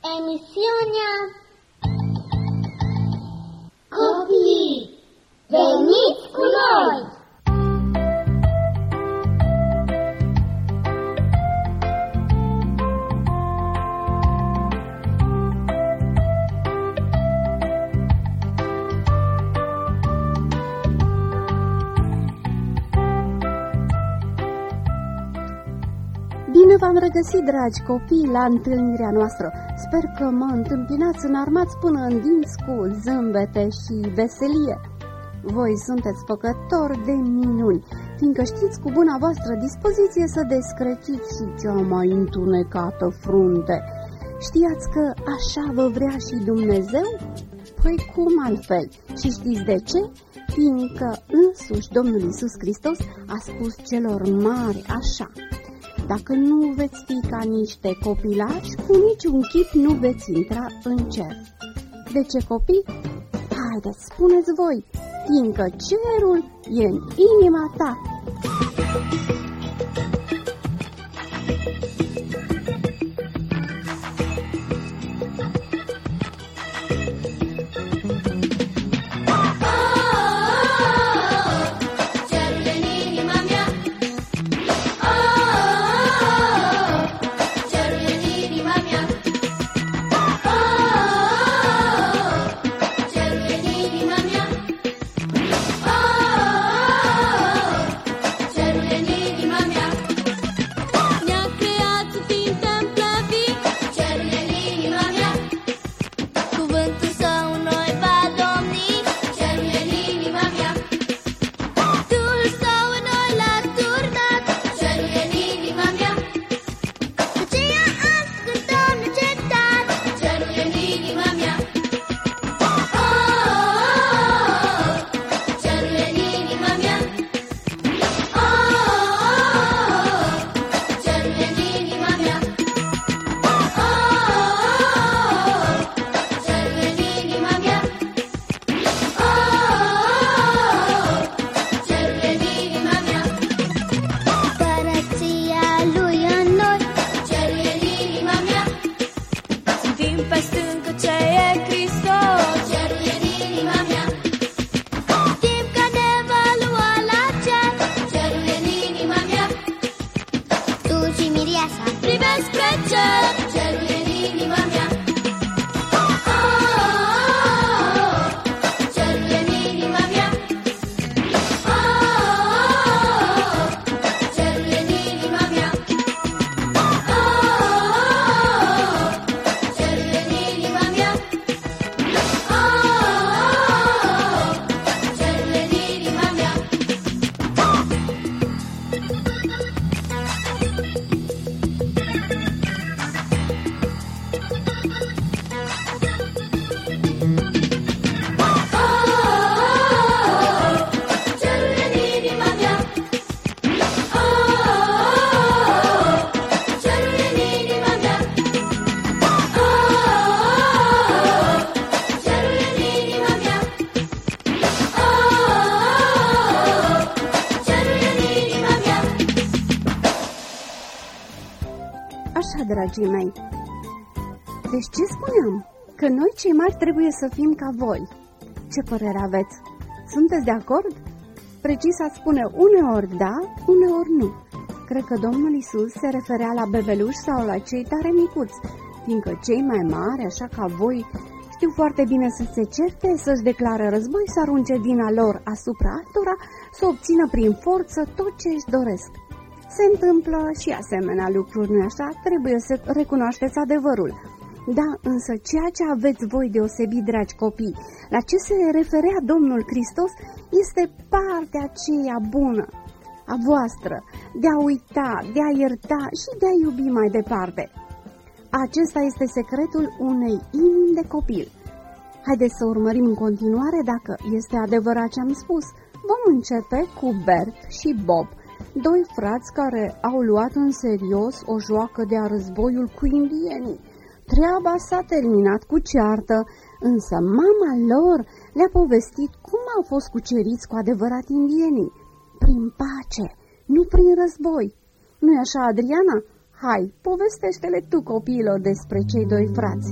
Emisiunea Copii, veniți cu noi! Bine v-am regăsit, dragi copii, la întâlnirea noastră. Sper că mă întâmpinați înarmați până în dinți cu zâmbete și veselie. Voi sunteți făcători de minuni, fiindcă știți cu buna voastră dispoziție să descreciți și cea mai întunecată frunte. Știați că așa vă vrea și Dumnezeu? Păi cum altfel? Și știți de ce? Fiindcă însuși Domnul Iisus Hristos a spus celor mari așa: dacă nu veți fi ca niște copilași, cu niciun chip nu veți intra în cer. De ce, copii? Haideți, spuneți voi, fiindcă cerul e în inima ta. Așa, dragii mei, deci ce spuneam? Că noi cei mari trebuie să fim ca voi. Ce părere aveți? Sunteți de acord? Precis ați spune uneori da, uneori nu. Cred că Domnul Iisus se referea la bebeluși sau la cei tare micuți, fiindcă cei mai mari, așa ca voi, știu foarte bine să se certe, să-și declare război, să arunce vina lor asupra altora, să obțină prin forță tot ce își doresc. Se întâmplă și asemenea lucruri, nu-i așa? Trebuie să recunoașteți adevărul. Da, însă ceea ce aveți voi deosebit, dragi copii, la ce se referea Domnul Hristos, este partea aceea bună a voastră, de a uita, de a ierta și de a iubi mai departe. Acesta este secretul unei inimi de copil. Haideți să urmărim în continuare dacă este adevărat ce am spus. Vom începe cu Bert și Bob, doi frați care au luat în serios o joacă de-a războiul cu indienii. Treaba s-a terminat cu ceartă, însă mama lor le-a povestit cum au fost cuceriți cu adevărat indienii. Prin pace, nu prin război. Nu-i așa, Adriana? Hai, povestește-le tu copiilor despre cei doi frați.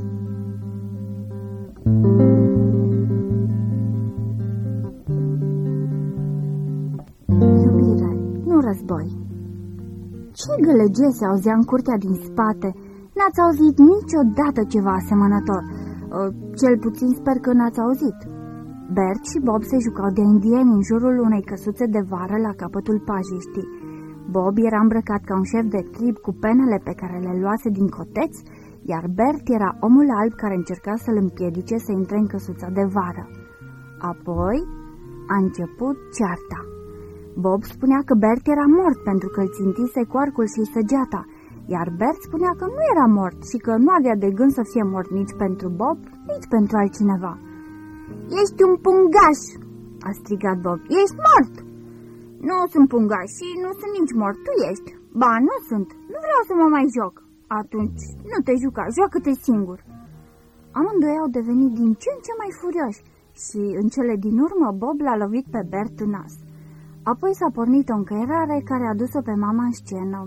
Iubire, nu război. Ce gălăgie se auzea în curtea din spate? N-ați auzit niciodată ceva asemănător. Cel puțin sper că n-ați auzit. Bert și Bob se jucau de indieni în jurul unei căsuțe de vară la capătul pajiștii. Bob era îmbrăcat ca un șef de trib cu penele pe care le luase din coteț, iar Bert era omul alb care încerca să-l împiedice să intre în căsuța de vară. Apoi a început cearta. Bob spunea că Bert era mort pentru că îl țintise cu arcul și săgeata, iar Bert spunea că nu era mort și că nu avea de gând să fie mort nici pentru Bob, nici pentru altcineva. "Ești un pungaș!" a strigat Bob. "Ești mort!" "Nu sunt pungaș și nu sunt nici mort, tu ești." "Ba, nu sunt, nu vreau să mă mai joc." "Atunci nu te juca, joacă-te singur." Amândoi au devenit din ce în ce mai furioși și în cele din urmă Bob l-a lovit pe Bert în nas. Apoi s-a pornit o încăierare care a dus-o pe mama în scenă.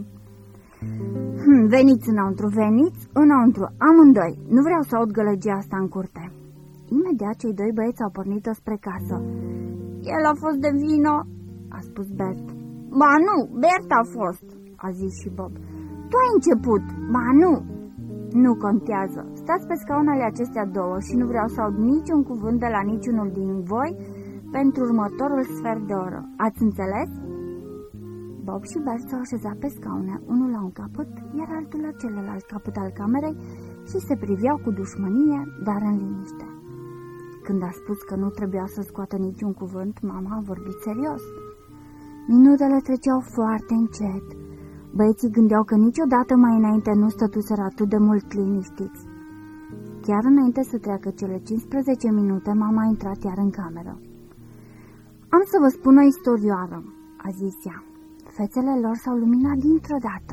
"Veniți înăuntru, amândoi, nu vreau să aud gălăgia asta în curte." Imediat cei doi băieți au pornit-o spre casă. "El a fost de vină," a spus Bert. "Ba nu, Bert a fost," a zis și Bob. "Tu ai început, ba nu." "Nu contează, stați pe scaunele acestea două și nu vreau să aud niciun cuvânt de la niciunul din voi pentru următorul sfert de oră. Ați înțeles?" Bob și Bert s-au așezat pe scaune, unul la un capăt, iar altul la celălalt capăt al camerei și se priveau cu dușmănie, dar în liniște. Când a spus că nu trebuia să scoată niciun cuvânt, mama a vorbit serios. Minutele treceau foarte încet. Băieții gândeau că niciodată mai înainte nu stătuseră atât de mult liniștiți. Chiar înainte să treacă cele 15 minute, mama a intrat iar în cameră. "Am să vă spun o istorioară," a zis ea. Fețele lor s-au luminat dintr-o dată.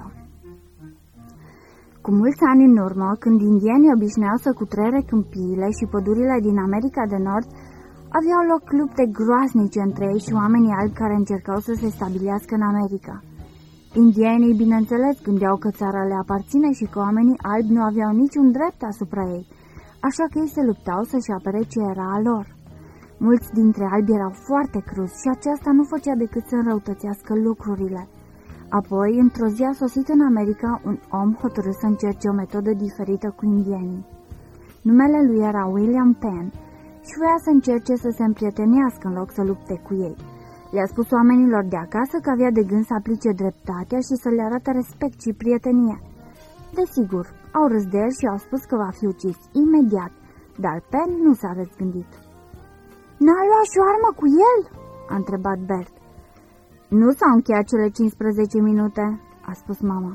Cu mulți ani în urmă, când indienii obișnuiau să cutrere câmpiile și pădurile din America de Nord, aveau loc lupte groaznice între ei și oamenii albi care încercau să se stabilească în America. Indienii, bineînțeles, gândeau că țara le aparține și că oamenii albi nu aveau niciun drept asupra ei, așa că ei se luptau să-și apere ce era a lor. Mulți dintre albi erau foarte cruzi și aceasta nu făcea decât să înrăutățească lucrurile. Apoi, într-o zi a sosit în America un om hotărât să încerce o metodă diferită cu indienii. Numele lui era William Penn și voia să încerce să se împrietenească în loc să lupte cu ei. Le-a spus oamenilor de acasă că avea de gând să aplice dreptatea și să le arate respect și prietenie. Desigur, au râs de el și au spus că va fi ucis imediat, dar Penn nu s-a răzgândit. "N-a luat și o armă cu el?" a întrebat Bert. "Nu s-au încheiat cele 15 minute," a spus mama.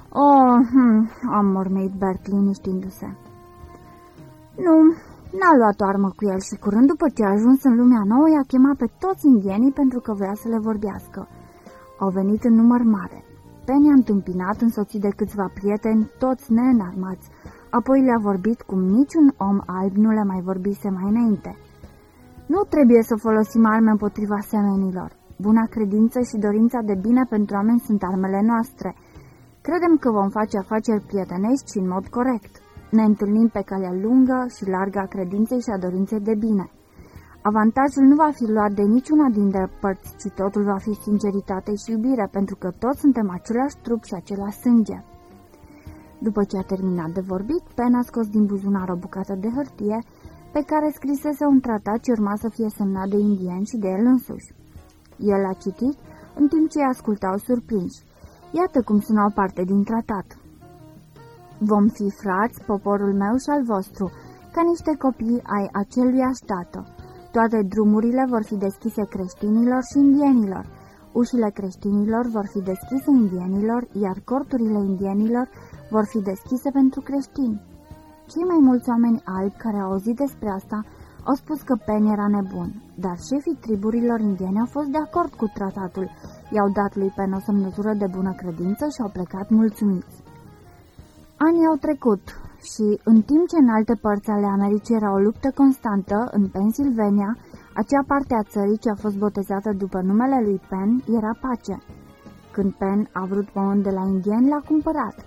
A mormăit Bert liniștindu-se. "Nu, n-a luat o armă cu el și curând după ce a ajuns în lumea nouă i-a chemat pe toți indienii pentru că voia să le vorbească. Au venit în număr mare. Penn i-a întâmpinat însoțit de câțiva prieteni, toți neînarmați, apoi le-a vorbit cum niciun om alb nu le mai vorbise mai înainte. Nu trebuie să folosim arme împotriva semenilor. Buna credință și dorința de bine pentru oameni sunt armele noastre. Credem că vom face afaceri prietenești și în mod corect. Ne întâlnim pe calea lungă și largă a credinței și a dorinței de bine. Avantajul nu va fi luat de niciuna dintre părți, ci totul va fi sinceritate și iubire, pentru că toți suntem același trup și același sânge." După ce a terminat de vorbit, Penn a scos din buzunar o bucată de hârtie pe care scrisese un tratat ce urma să fie semnat de indieni și de el însuși. El a citit, în timp ce îi ascultau surprinși. Iată cum sunau parte din tratat. "Vom fi frați, poporul meu și al vostru, ca niște copii ai aceluiași tată. Toate drumurile vor fi deschise creștinilor și indienilor. Ușile creștinilor vor fi deschise indienilor, iar corturile indienilor vor fi deschise pentru creștini." Cei mai mulți oameni albi care au auzit despre asta au spus că Penn era nebun, dar șefii triburilor indiene au fost de acord cu tratatul, i-au dat lui Penn o semnătură de bună credință și au plecat mulțumiți. Anii au trecut și, în timp ce în alte părți ale Americii era o luptă constantă, în Pennsylvania, acea parte a țării ce a fost botezată după numele lui Penn, era pace. Când Penn a vrut pământ de la indieni, l-a cumpărat.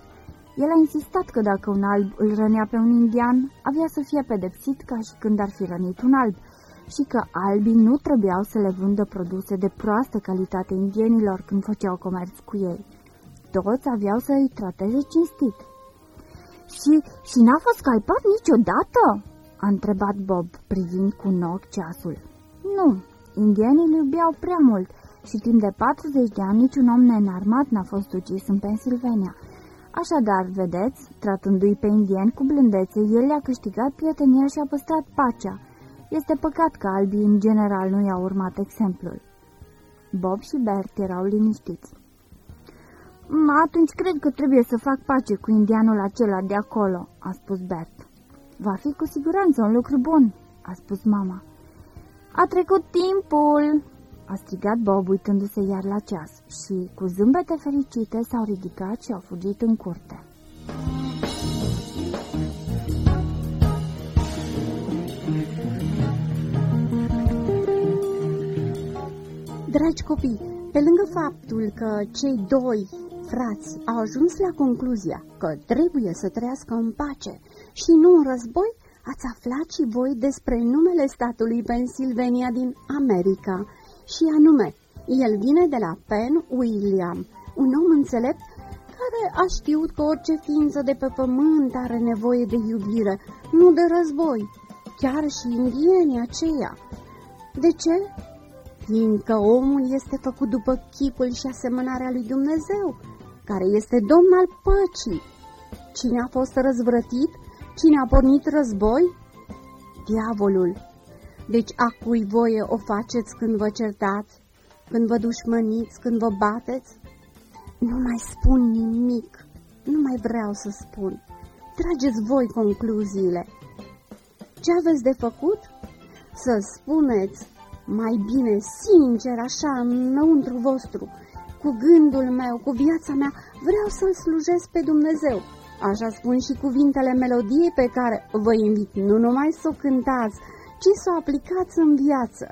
El a insistat că dacă un alb îl rănea pe un indian, avea să fie pedepsit ca și când ar fi rănit un alb și că albii nu trebuiau să le vândă produse de proastă calitate indienilor când făceau comerț cu ei. Toți aveau să îi trateze cinstit. Și n-a fost scalpat niciodată?" a întrebat Bob, privind cu un ochi ceasul. Nu, indienii îl iubeau prea mult și timp de 40 de ani niciun om neînarmat n-a fost ucis în Pennsylvania. Așadar, vedeți, tratându-i pe indieni cu blândețe, el le-a câștigat prietenia și a păstrat pacea. Este păcat că albii în general nu i-au urmat exemplul." Bob și Bert erau liniștiți. Atunci cred că trebuie să fac pace cu indianul acela de acolo," a spus Bert. Va fi cu siguranță un lucru bun," a spus mama. A trecut timpul!" a strigat Bob uitându-se iar la ceas și, cu zâmbete fericite, s-au ridicat și au fugit în curte. Dragi copii, pe lângă faptul că cei doi frați au ajuns la concluzia că trebuie să trăiască în pace și nu în război, ați aflat și voi despre numele statului Pennsylvania din America, și anume, el vine de la Penn William, un om înțelept care a știut că orice ființă de pe pământ are nevoie de iubire, nu de război, chiar și indienii aceia. De ce? Fiindcă omul este făcut după chipul și asemănarea lui Dumnezeu, care este Domn al păcii. Cine a fost răzvrătit? Cine a pornit război? Diavolul. Deci a cui voie o faceți când vă certați, când vă dușmăniți, când vă bateți? Nu mai spun nimic, nu mai vreau să spun. Trageți voi concluziile. Ce aveți de făcut? Să spuneți mai bine, sincer, așa, înăuntru vostru, cu gândul meu, cu viața mea, vreau să-L slujesc pe Dumnezeu. Așa spun și cuvintele melodiei pe care vă invit nu numai să o cântați, ci să o aplicați în viață.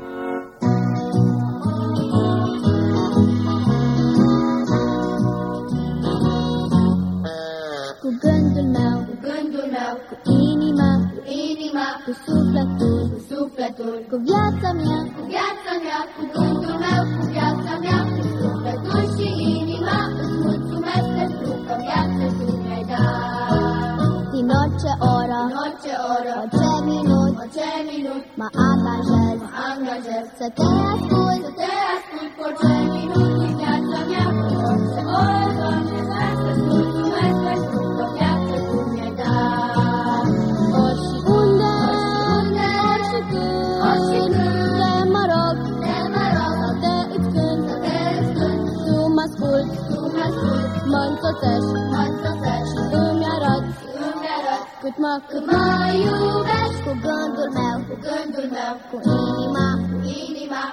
Cu gândul meu, cu inima, cu sufletul, cu viața mea, cu gândul meu, cu viața mea, cu sufletul și inima, îți mulțumesc pentru că viață tu mi-ai dat. Din orice oră, orice minut, mă angajez să te ascult, cu orice minut din viața mea, cu orice oră, Doamne, îți mulțumesc pentru că viață tu mi-ai dat. Ori și unde, ori și când, te mă rog, sau te îți cânt, tu mă ascult, mă însoțești și îmi arăt cât mă iubești. Cu gândul meu, cu inima,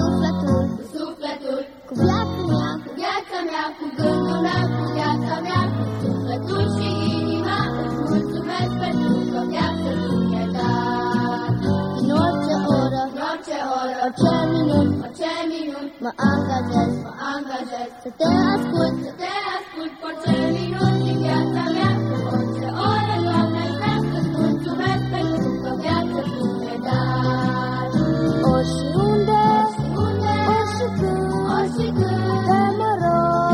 sufletul, cu viața mea, cu gândul meu, cu viața mea, cu sufletul și inima, îți mulțumesc pentru că viața tu mi-ai dat. Din orice oră, orice minut, mă angajez să te ascult, cu orice minut din viața mea, cu orice oră, Doamne, vreau să-ți mulțumesc pentru că viața tu mi-ai dat. Ori și unde, ori și când, te mă rog,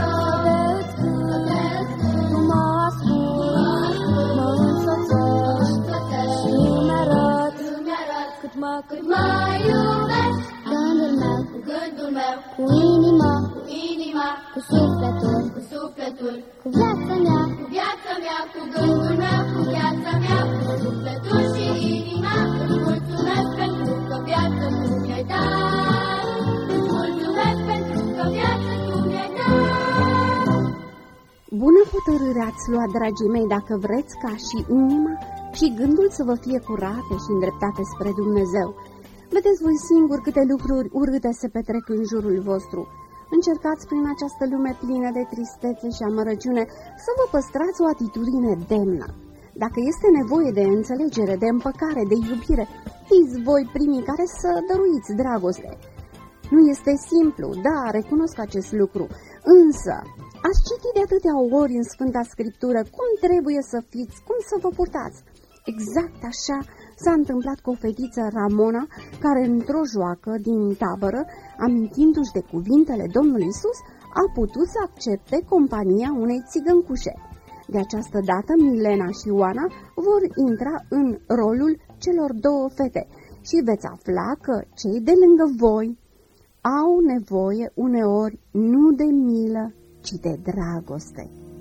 să te îți tu mă ascult, mă însoțești și îmi arăt cât mă iubești. Gândul meu, cu inima, cu sufletul, cu viața mea, cu gândul meu, cu viața mea, cu sufletul și inima, îți mulțumesc pentru că viața tu mi-ai dat. Îți mulțumesc pentru că viața tu mi-ai dat. Bună hotărâre ați luat, dragii mei, dacă vreți ca și inima și gândul să vă fie curate și îndreptate spre Dumnezeu. Vedeți voi singuri câte lucruri urâte se petrec în jurul vostru. Încercați prin această lume plină de tristețe și amărăciune să vă păstrați o atitudine demnă. Dacă este nevoie de înțelegere, de împăcare, de iubire, fiți voi primii care să dăruiți dragoste. Nu este simplu, da, recunosc acest lucru, însă Ați citit de atâtea ori în Sfânta Scriptură cum trebuie să fiți, cum să vă purtați. Exact așa s-a întâmplat cu o fetiță, Ramona, care într-o joacă din tabără, amintindu-și de cuvintele Domnului Iisus, a putut să accepte compania unei țigăncușe. De această dată, Milena și Ioana vor intra în rolul celor două fete și veți afla că cei de lângă voi au nevoie uneori nu de milă, ci de dragoste.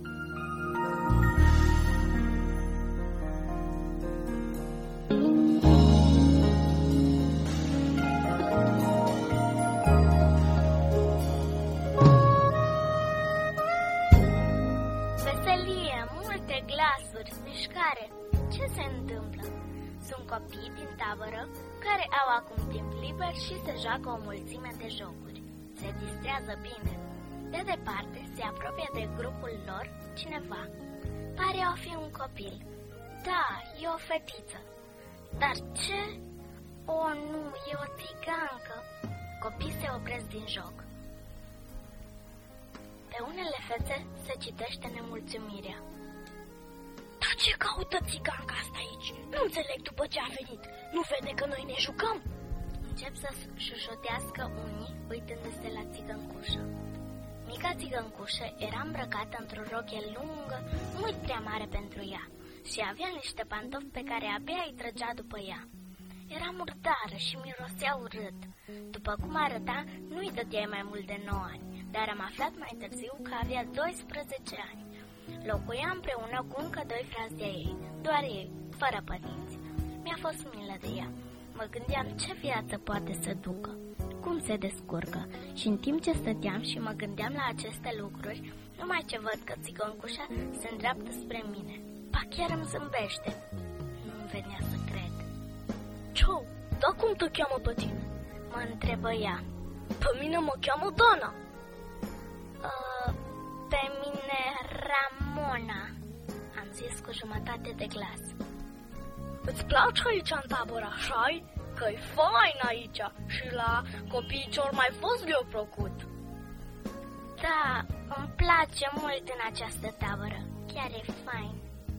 Veselie, multe glasuri, mișcare. Ce se întâmplă? Sunt copii din tabără care au acum timp liber și se joacă o mulțime de jocuri. Se distrează bine. De departe se apropie de grupul lor cineva. Pare a fi un copil. Da, e o fetiță. Dar ce? O, nu, e o țigancă. Copiii se opresc din joc. Pe unele fețe se citește nemulțumirea. Dar ce caută țiganca asta aici? Nu înțeleg după ce a venit. Nu vede că noi ne jucăm? Încep să șușotească unii uitându-se la țigăncușă. Mica țigăncușă era îmbrăcată într-o rochie lungă, mult prea mare pentru ea, și avea niște pantofi pe care abia îi trăgea după ea. Era murdară și mirosea urât. După cum arăta, nu-i dădeai mai mult de 9 ani, dar am aflat mai târziu că avea 12 ani. Locuia împreună cu încă 2 frați de ei, doar ei, fără părinți. Mi-a fost milă de ea. Mă gândeam ce viață poate să ducă, cum se descurcă, și în timp ce stăteam și mă gândeam la aceste lucruri, numai ce văd că țigăncușa se îndreaptă spre mine. Pa chiar îmi zâmbește. Nu-mi venea să cred. Ciao, dar cum te cheamă pe tine? Mă întrebă ea. Pe mine mă cheamă Dana. Pe mine Ramona, am zis cu jumătate de glas. Îți place aici în tabără, așa-i? Că-i fain aici și la copiii ce ori mai fost le-au plăcut. Da, îmi place mult în această tabără, chiar e fain.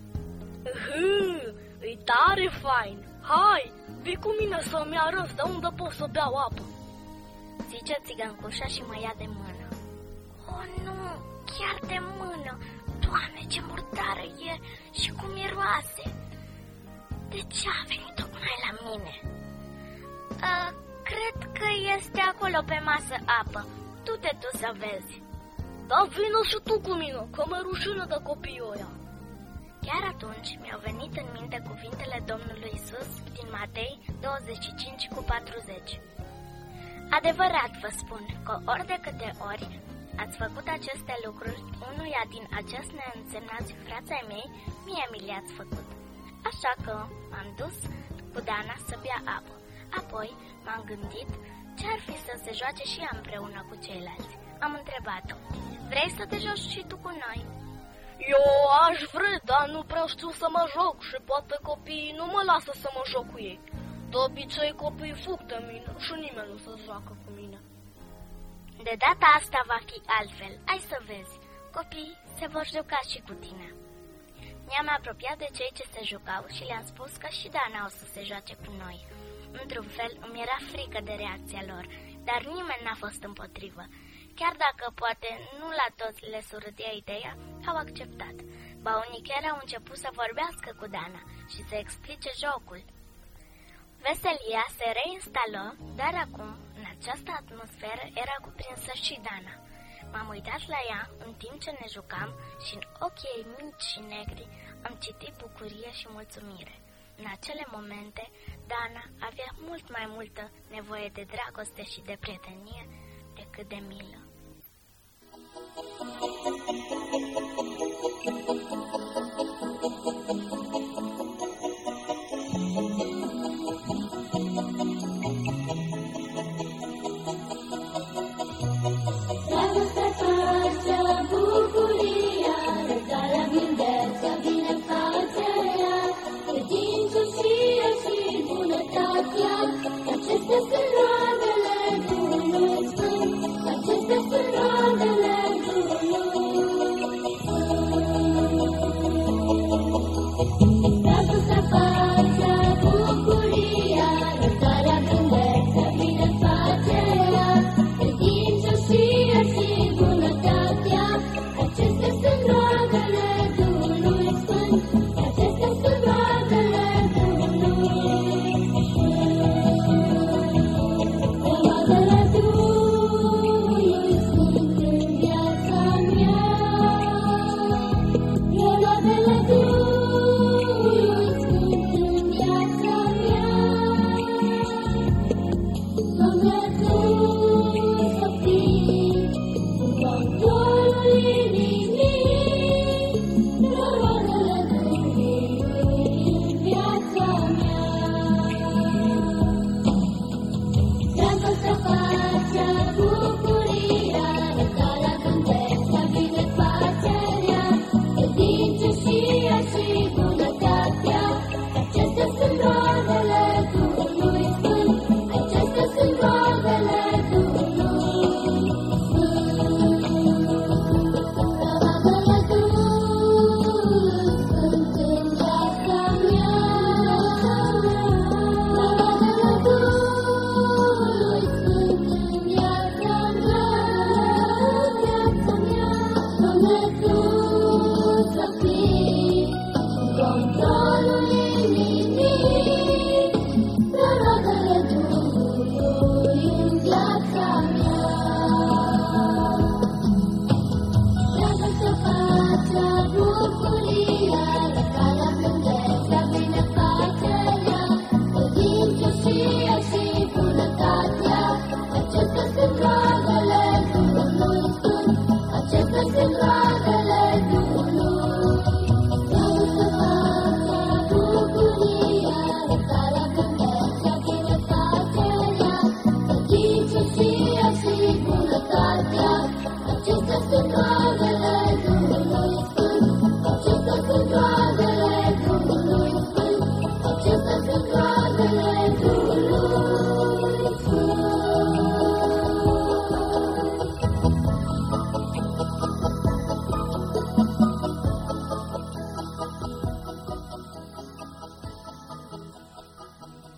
E tare fain. Hai, vii cu mine să-mi arăți de unde pot să beau apă. Zice țigăncușa și mă ia de mână. Oh, nu, chiar de mână. Doamne, ce murdară e și cum miroase. De ce a venit tocmai la mine? Cred că este acolo pe masă apă. Du-te tu să vezi. Da, vină și tu cu mine, că mi-e rușine de copiii ăia. Chiar atunci mi-au venit în minte cuvintele Domnului Iisus din Matei 25:40. Adevărat vă spun că ori de câte ori ați făcut aceste lucruri unuia din acești neînsemnați frați ai mei, mie mi le-ați făcut. Așa că m-am dus cu Dana să bea apă. Apoi m-am gândit ce ar fi să se joace și ea împreună cu ceilalți. Am întrebat-o, vrei să te joci și tu cu noi? Eu aș vrea, dar nu prea știu să mă joc și poate copiii nu mă lasă să mă joc cu ei. De obicei copiii fug de mine și nimeni nu se joacă cu mine. De data asta va fi altfel, ai să vezi. Copiii se vor juca și cu tine. Ne-am apropiat de cei ce se jucau și le-am spus că și Dana o să se joace cu noi. Într-un fel îmi era frică de reacția lor, dar nimeni n-a fost împotrivă. Chiar dacă poate nu la toți le surâdea ideea, au acceptat. Ba unii chiar au început să vorbească cu Dana și să explice jocul. Veselia se reinstală, dar acum, în această atmosferă, era cuprinsă și Dana. M-am uitat la ea în timp ce ne jucam și în ochii ei mici și negri am citit bucurie și mulțumire. În acele momente, Dana avea mult mai multă nevoie de dragoste și de prietenie decât de milă.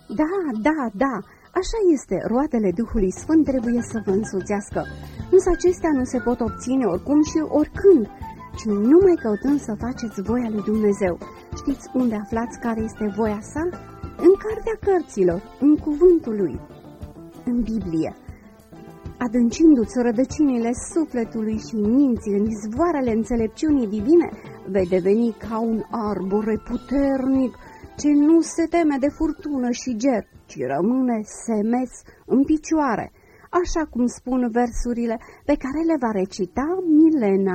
Da, așa este, roadele Duhului Sfânt trebuie să vă însoțească. Însă acestea nu se pot obține oricum și oricând, ci numai căutând să faceți voia lui Dumnezeu. Știți unde aflați care este voia sa? În Cartea Cărților, în cuvântul lui, în Biblie. Adâncindu-ți rădăcinile sufletului și minții în izvoarele înțelepciunii divine, vei deveni ca un arbore puternic ce nu se teme de furtună și ger, ci rămâne semeț în picioare, așa cum spun versurile pe care le va recita Milena.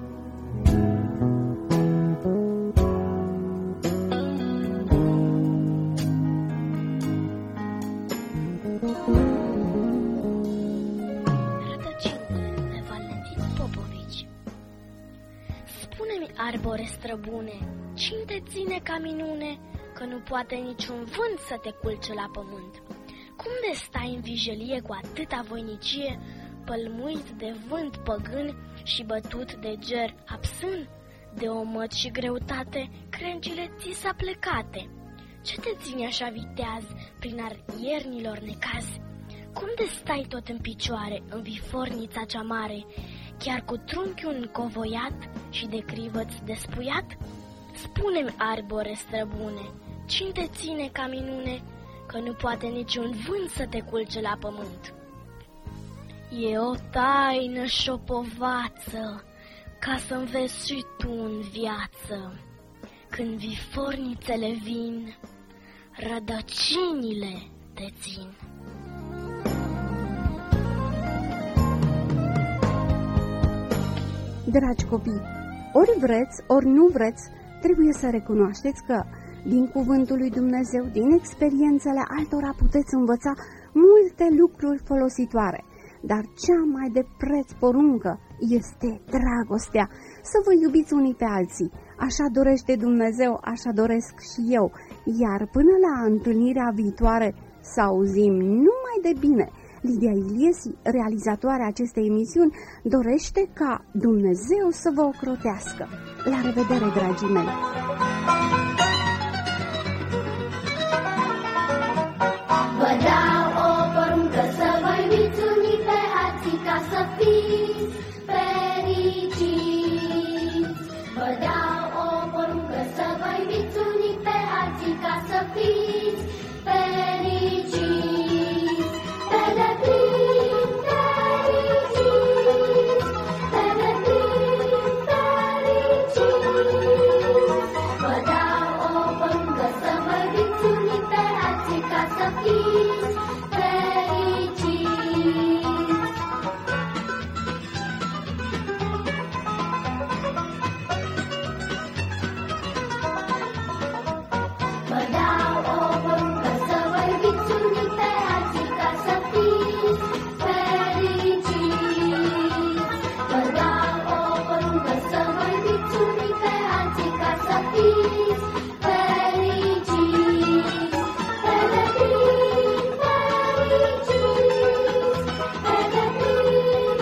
Spune-mi, arbore străbune, cine te ține ca minune, că nu poate niciun vânt să te culce la pământ? Cum de stai în vijelie cu atâta voinicie, pălmuit de vânt păgân și bătut de ger absân? De omăt și greutate, crengile ți s-a plecate. Ce te ține așa viteaz prin ar iernilor necaz? Cum de stai tot în picioare în vifornița cea mare, chiar cu trunchiul încovoiat și de crivă-ți despuiat? Spune-mi, arbore străbune, cine te ține ca minune, că nu poate niciun vânt să te culce la pământ? E o taină și o povață, ca să-mi vezi și tu în viață. Când vifornițele vin, rădăcinile te țin. Dragi copii, ori vreți, ori nu vreți, trebuie să recunoașteți că din cuvântul lui Dumnezeu, din experiențele altora puteți învăța multe lucruri folositoare. Dar cea mai de preț poruncă este dragostea, să vă iubiți unii pe alții. Așa dorește Dumnezeu, așa doresc și eu. Iar până la întâlnirea viitoare să auzim numai de bine. Lidia Iliesi, realizatoarea acestei emisiuni, dorește ca Dumnezeu să vă ocrotească. La revedere, dragii mei! Vă dau o poruncă să vă iubiți unii pe alții ca să fiți fericiți. Vă dau o poruncă să vă iubiți unii pe alții ca să fiți fericiți. Pe deplin fericiți, pe deplin fericiți. Vă dau o poruncă să vă iubiți unii pe alții ca să fiți fericiți. Vă dau o poruncă să vă iubiți unii pe alții ca să fiți fericiți. Vă dau o poruncă să vă iubiți unii pe alții ca să fiți fericiți. Pe deplin fericiți, pe deplin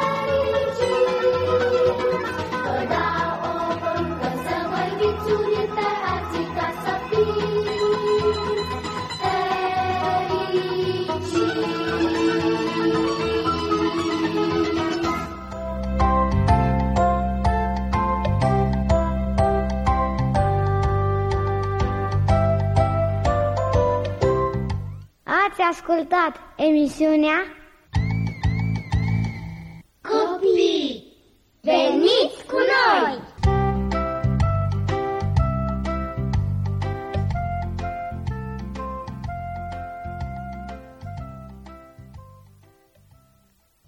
fericiți. Vă dau o poruncă să vă iubiți unii pe alții ca să fiți Ați ascultat emisiunea Copii, veniți cu noi!